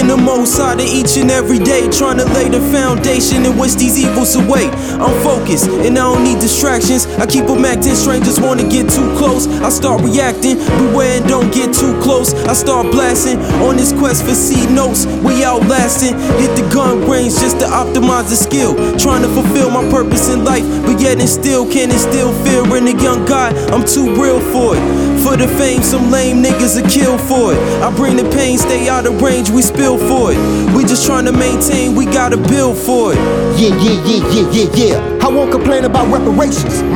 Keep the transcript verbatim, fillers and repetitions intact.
the most out of each and every day, trying to lay the foundation and wish these evils away. I'm focused and I don't need distractions. I keep them acting, strangers wanna get too close. I start reacting, beware and don't get too close. I start blasting on this quest for C notes. We outlasting, hit the gun range just to optimize the skill. Trying to fulfill my purpose in life, but yet and still can't instill fear in a young guy. I'm too real for it. For the fame, some lame niggas are kill for it. I bring the pain, stay out of range, we spill for it. We just trying to maintain, we gotta build for it. Yeah, yeah, yeah, yeah, yeah, yeah. I won't complain about reparations.